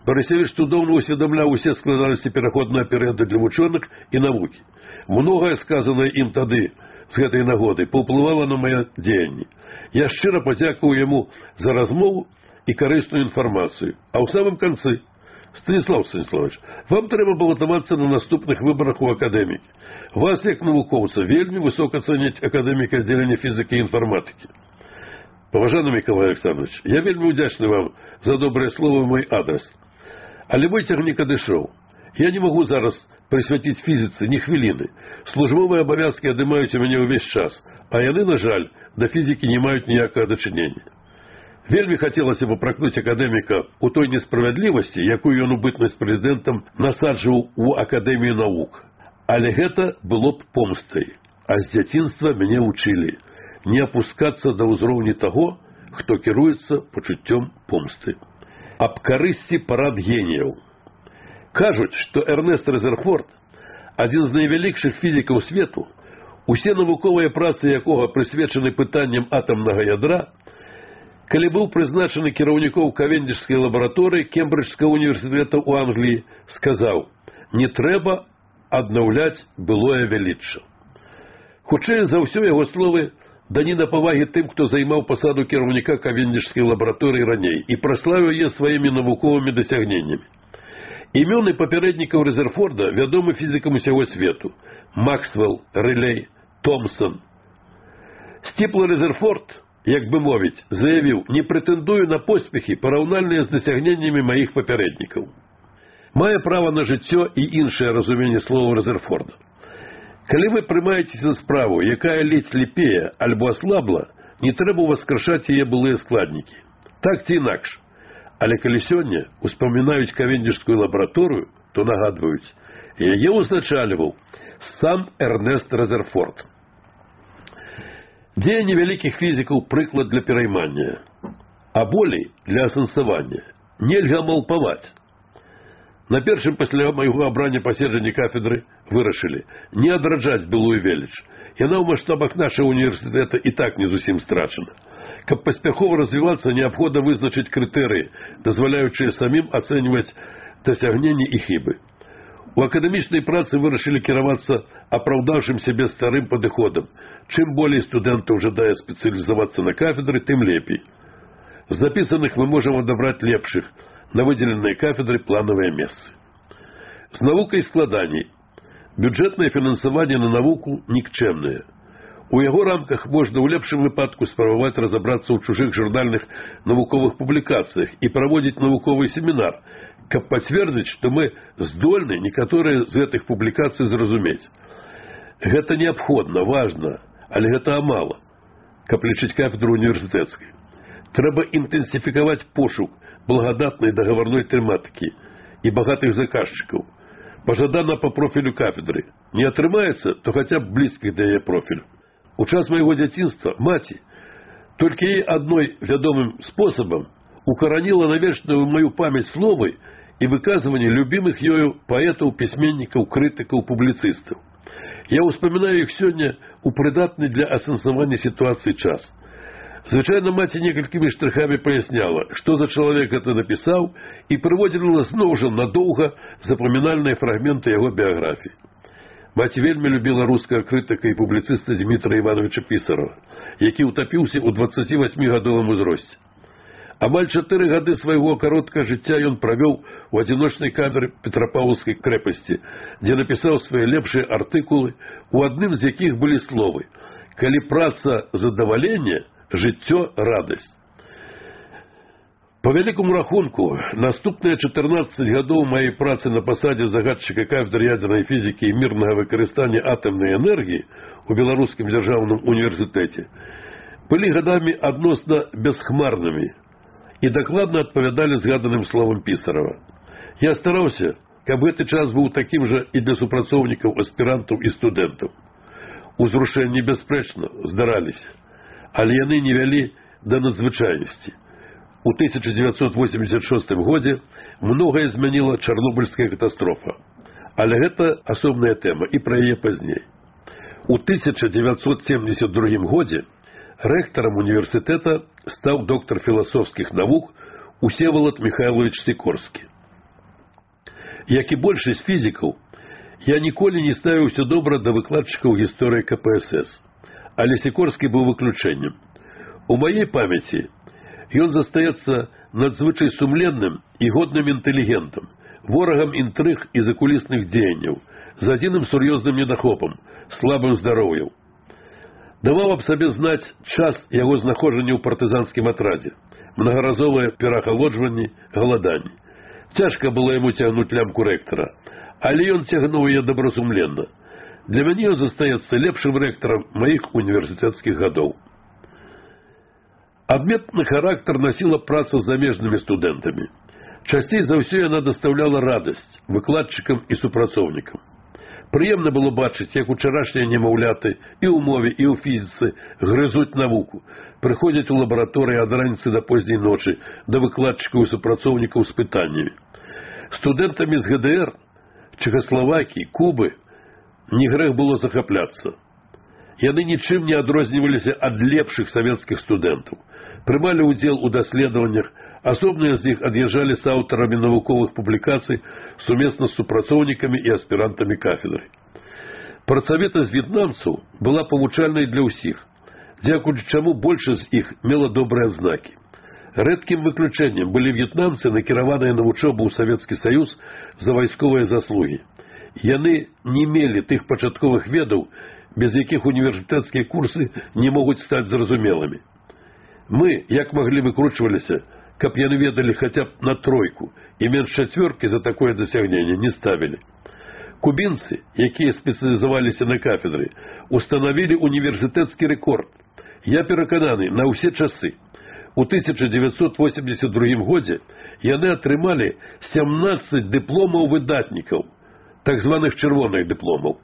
Барысевіч цудоўна усведамляў усе складанасці пераходнага перыяду для вучоных і навукі. Многае сказанае ім тады з гэтай нагоды паўплывала на мае дзеянні. Я шчыра падзякуваў яму за размову і карысную інфармацыю. А ў самым канцы: Станіслав Станіславович, вам трэба балатавацца на наступных выбарах у акадэмікі. Вас, як навукоўца, вельмі высока цэняць акадэміка аддзялення фізікі і інфарматыкі. Паважаны Мікалай Александрович, я вельмі удзячны вам за добрыя словы ў мой адрас. Але мой цягнік адышоў. Я не магу зараз прысвяціць фізіцы ні хвіліны. Службовыя абавязкі адымаюць у мяне ўвесь час, а яны, на жаль, да фізікі не маюць ніякага дачынення. Вельмі хацелася б апракнуць акадэміка ў той несправядлівасці, якую ён у бытнасць прэзідэнтам насаджваў у Акадэмію навук. Але гэта было б помстай. А з дзяцінства мяне вучылі не апускацца да ўзроўню таго, хто кіруецца пачуццём помсты. Аб карысці парад геніяў. Кажуць, што Эрнест Рэзерфорд, адзін з найвялікшых фізікаў свету, усе навуковыя працы якога прысвечаны пытанням атамнага ядра, калі быў прызначаны кіраўніком Кавендзішскай лабараторыі Кембриджскага універсітэта ў Англіі, сказаў: «Не трэба аднаўляць былое велічча». Хутчэй за ўсё яго словы даніна павагі тым, хто займаў пасаду кіраўніка Кавендзішскай лабараторыі раней і праславіў яе сваімі навуковымі дасягненнямі. Імёны папярэднікаў Рэзерфорда вядомы фізікам усяго свету: Максвелл, Рэлей, Томпсон. Сціпла Рэзерфорд, як бы мовіць, заявіў: «Не прэтэндую на поспехі, параўнальныя з дасягненнямі маіх папярэднікаў». Мае права на жыццё і іншае разуменне слова Рэзерфорда. Калі вы прымаецеся за справу, якая ледзь слепее альбо аслабла, не трэба ўваскрашаць яе былыя складнікі. Так ці інакш. Але калі сёння успамінаюць Кавендзішскую лабараторыю, то нагадваюць: яе ўзначальваў сам Эрнест Рэзерфорд. Дзеянні вялікіх фізікаў прыклад для пераймання, а болей для асэнсавання. Нельга малпаваць. На першым пасля майго абрання паседжанні кафедры вырашылі не адраджаць былую веліч. Яна ў маштабах нашага універсітэта і так не зусім страчана. Каб паспяхова развівацца, неабходна вызначыць крытэрыі, дазваляючыя самім ацэньваць дасягненні і хібы. У акадэмічнай працы вырашылі кіравацца апраўдаўшым сябе старым падыходам. Чым болей студэнтаў жадае спецыялізавацца на кафедры, тым лепей. З запісаных мы можам адабраць лепшых на выдзеленыя кафедры планавыя месцы. З навукай складаней. Бюджэтнае фінансаванне на навуку нікчэмнае. У яго рамках можна ў лепшым выпадку спрабаваць разабрацца ў чужых журнальных навуковых публікацыях і праводзіць навуковы семінар, каб пацвердзіць, што мы здольны некаторыя з гэтых публікацый зразумець. Гэта неабходна, важна, але гэта амала, каб лічыць кафедру універсітэцкай. Трэба інтэнсіфікаваць пошук благадатнай дагаварной тэматыкі і багатых заказчыкаў. Пажадана па профілю кафедры. Не атрымаецца, то хаця б блізкіх да яе профілю. У час майго дзяцінства маці толькі ей адной вядомым спосабам укараніла навечную маю памяць словы і выказванні любімых ёю паэтаў, пісьменнікаў, крытыкаў, публіцыстаў. Я ўспамінаю іх сёння у прыдатны для асэнсавання сітуацыі час. Звычайна маці некалькімі штрыхамі паясняла, што за чалавек гэта напісаў, і прыводзіла зноў жа надоўга запамінальныя фрагменты яго біяграфіі. Маці вельмі любіла рускага крытыка і публіцыста Дмітра Івановича Пісарава, які ўтапіўся ў 28-гадовым узросце. Амаль 4 гады свайго кароткага жыцця ён правёў у адзіночнай камеры Петрапаўлаўскай крэпасці, дзе напісаў свае лепшыя артыкулы, у адным з якіх былі словы: «Калі праца задаваленне, жыццё радасць». По вялікому рахунку, наступныя 14 гадоў маёй працы на пасадзе загадчыка кафедры ядзернай фізікі і мірнага выкарыстання атамнай энергіі у Беларускім дзяржаўным універсітэце былі гадамі адносна бясхмарнымі і дакладна адпавядалі згаданым словам Пісарава. Я стараўся, каб гэты час быў такім жа і для супрацоўнікаў, аспірантаў і студэнтаў. Узрушэнні, бясспрэчна, здараліся, але яны не вялі да надзвычайнасці. У 1986 годзе многае змяніла Чарнобыльская катастрофа. Але гэта асобная тэма, і пра яе пазней. У 1972 годзе рэктарам універсітэта стаў доктар філасофскіх навук Усевалад Михайлович Сікорскі. Як і большасць фізікаў, я ніколі не ставіўся добра да выкладчыкаў гісторыі КПСС, але Сікорскі быў выключэннем. У маей памяці ён застаецца надзвычай сумленным і годным інтэлігентам, ворагам інтрыг і закулісных дзеянняў, з адзіным сур'ёзным недахопам – слабым здароўем. Даваў аб сабе знаць час яго знаходжання ў партызанскім атрадзе, мнагаразовыя перахалоджванні, галаданні. Цяжка было яму цягнуць лямку рэктара, але ён цягнуў яе добразумленна. Для мяне ён застаецца лепшым рэктарам маіх універсітэцкіх гадоў. Адметны характар насіла праца з замежнымі студэнтамі. Часцей за ўсё яна дастаўляла радасць выкладчыкам і супрацоўнікам. Прыемна было бачыць, як учарашнія немаўляты і ў мове, і ў фізіцы грызуць навуку, прыходзяць у лабараторыі ад раніцы да позняй ночы да выкладчыкаў і супрацоўнікаў з пытаннямі. Студэнтамі з ГДР, Чэхаславакіі, Кубы не грэх было захапляцца. Яны нічым не адрозніваліся ад лепшых савецкіх студэнтаў, прымалі ўдзел у даследаваннях, асобныя з іх ад'язджалі з аўтарамі навуковых публікацый сумесна з супрацоўнікамі і аспірантамі кафедры. Працавітасць в'етнамцаў была павучальнай для ўсіх, дзякуючы чаму большасць з іх мела добрыя адзнакі. Рэдкім выключэннем былі в'етнамцы, накіраваныя на вучобу ў Савецкі Саюз за вайсковыя заслугі. Яны не мелі тых пачатковых ведаў, без якіх універсітэцкія курсы не могуць стаць зразумелымі. Мы, як маглі, выкручваліся, каб яны ведалі хаця б на тройку, і менш чацвёркі за такое дасягненне не ставілі. Кубінцы, якія спецыялізаваліся на кафедры, устанавілі універсітэцкі рэкорд. Я перакананы, на ўсе часы. У 1982 годзе яны атрымалі 17 дыпломаў выдатнікаў, так званых чырвоных дыпломаў.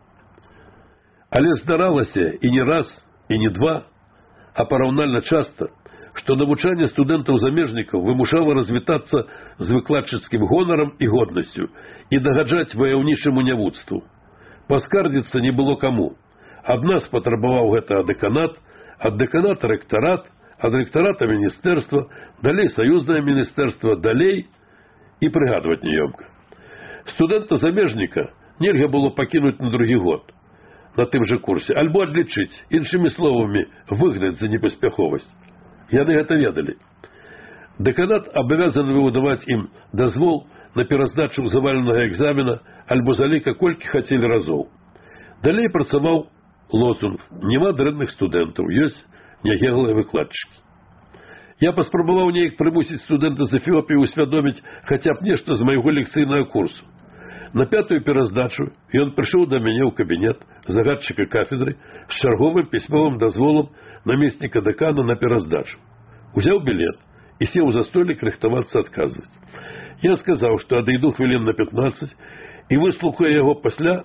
Але здаралася і не раз, і не два, а параўнальна часта, што навучанне студэнтаў-замежнікаў вымушала развітацца з выкладчыцкім гонарам і годнасцю і дагаджаць ваяўнічаму нявуцтву. Паскардзіцца не было каму. Ад нас патрабаваў гэта дэканат, ад дэканата рэктарат, ад рэктарата міністэрства, далей саюзнае міністэрства, далей і прыгадваць няёмка. Студэнта-замежніка нельга было пакінуць на другі год на тым жа курсе, альбо адлічыць, іншымі словамі, выгнаць за непаспяховасць. Яны гэта ведалі. Дэканат абавязаны выдаваць ім дазвол на пераздачу заваленага экзамена альбо заліка колькі хацелі разоў. Далей працаваў лозунг «Нема дрэнных студэнтаў, ёсць нягеглыя выкладчыкі». Я паспрабаваў неяк прымусіць студэнта з Эфіопіі усвядоміць хаця б нешта з майго лекцыйнага курсу. На 5-ю пераздачу ён прыйшоў да мяне ў кабінет загадчыка кафедры з чарговым пісьмовым дазволам намесніка дэкана на пераздачу. Узяў білет і сеў за столік рыхтавацца адказваць. Я сказаў, што адыйду хвілін на 15 і выслухаю яго пасля.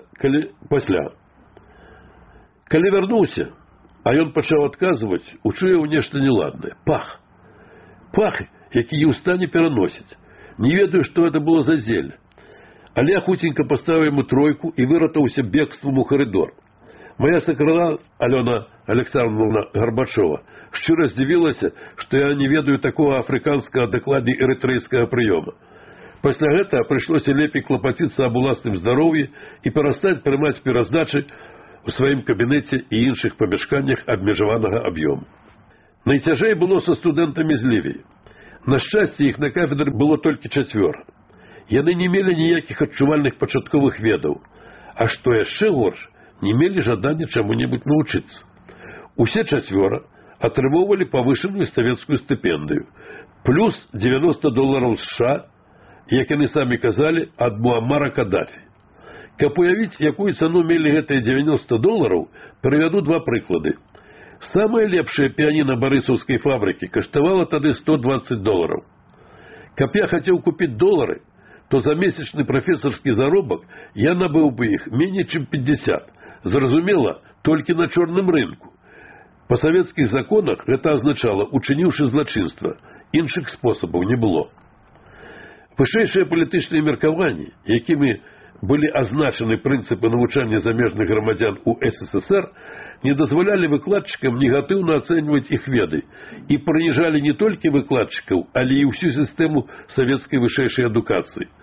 Калі вярнуўся, а ён пачаў адказваць, учуяў нешта неладнае. Пах, які не ў стане пераносіць. Не ведаю, што гэта было за зелля. Але я хутенька паставіў яму тройку і выратаўся бегствам у карыдор. Моя сакрала Алёна Александровна Гарбачова шчыра здзівілася, што я не ведаю такога афрыканскага, дакладней эрытрэйскага прыёма. Пасля гэтага прыйшлося лепей клапаціцца аб уласным здароўі і перастаць прымаць пераздачы у сваім кабінеце і іншых памяшканнях абмежаванага аб'ёму. Найцяжэй было са студэнтамі з Лівіі. На шчасце, іх на кафедры было толькі 4. Яны не мелі ніякіх адчувальных пачатковых ведаў, а што яшчэ горш, не мелі жадання чаму-небудзь навучыцца. Усе 4 атрымоўвалі павышаную савецкую стыпендыю, плюс $90 США, як яны самі казалі, ад Муаммара Кадафі. Каб уявіць, якую цану мелі гэтыя $90, прывяду 2 прыклады. Самае лепшае піяніна барысаўскай фабрыкі каштавала тады $120. Каб я хацеў купіць долары, то за месячны прафесарскі заробак я набыў бы іх меней, чым 50. Зразумела, толькі на чорным рынку. Па савецкіх законах гэта азначала, учыніўшы злачынства. Іншых спосабаў не было. Вышэйшыя палітычныя меркаванні, якімі былі азначаны прынцыпы навучання замежных грамадзян у СССР, не дазвалялі выкладчыкам негатыўна ацэньваць іх веды і прыніжалі не толькі выкладчыкаў, але і ўсю сістэму савецкай вышэйшай адукацыі.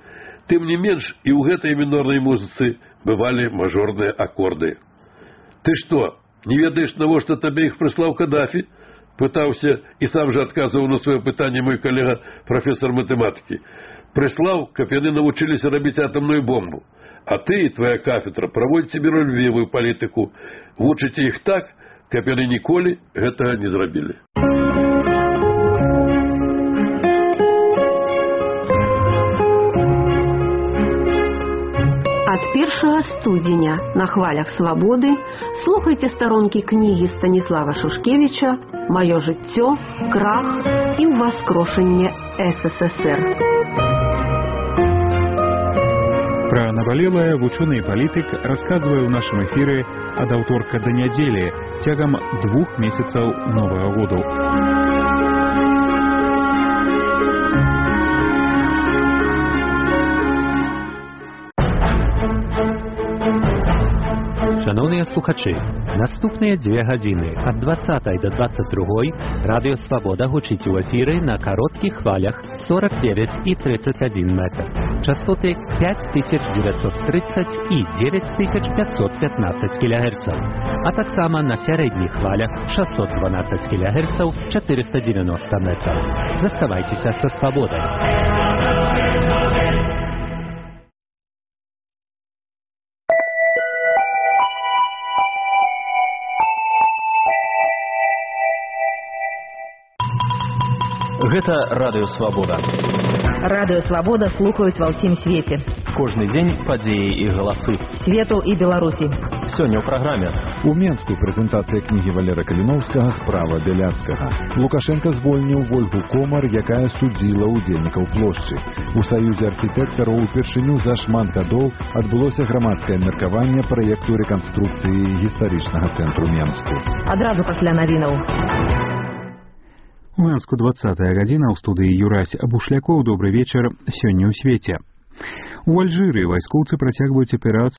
Тым не менш, і ў гэтай мінорнай музыцы бывалі мажорныя акорды. Ты што, не ведаеш, навошта табе іх прыслаў Кадафі? Пытаўся і сам жа адказваў на сваё пытанне мой калега, прафесар матэматыкі. Прыслаў, каб яны навучыліся рабіць атамную бомбу. А ты і твая кафедра праводзіце міралюбівую палітыку, вучыце іх так, каб яны ніколі гэтага не зрабілі. Ад 1 студзеня на хвалях свабоды слухайце старонкі кнігі Станіслава Шушкевіча «Маё жыццё, крах і ўваскрошэнне СССР». Пра набалелае вучоны і палітык расказвае ў нашым эфіры ад аўторка да нядзелі цягам 2 месяцаў новага году. Шановныя слухачы, наступныя 2 гадзіны ад 20 до 22 Радыё Свабода гучыць у эфіры на кароткіх хвалях 49 і 31 метр. Частоты 5930 і 9515 кГц, а таксама на сярэдніх хвалях 612 кГц 490 метраў. Заставайцеся са Свабодай. Гэта Радыё Свабода. Радыё Свабода слухаюць ва ўсім свеце. Кожны дзень падзеі і галасы Свету і Беларусі. Сёння ў праграме. У Менску прэзентацыя кнігі Валера Каліноўскага «Справа Бяляцкага». Лукашенка звольніў Вольгу Комар, якая судзіла ўдзельнікаў плошчы. У Саюзе архітэктараў упершыню за шмат гадоў адбылося грамадскае меркаванне праекту рэканструкцыі гістарычнага цэнтру Менску. Адразу пасля навінаў. У Менску 20-я гадзіна, ў студыі Юрась Бушлякоў. Добры вечар. Сёння ў свеце. У Альжыры вайскоўцы працягваюць аперацыю